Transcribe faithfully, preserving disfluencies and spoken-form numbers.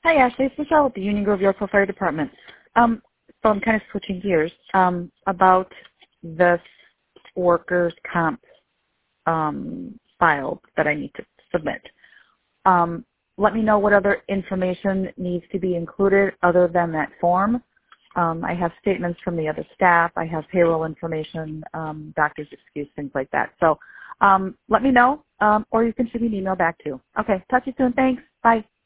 Hi, Ashley. It's Michelle with the Union Grove Yorkville Fire Department. Um, so I'm kind of switching gears um, about this workers' comp um, file that I need to submit. Um, let me know what other information needs to be included other than that form. Um, I have statements from the other staff. I have payroll information, um, doctor's excuse, things like that. So um, let me know, um, or you can shoot me an email back too. Okay, talk to you soon. Thanks. Bye.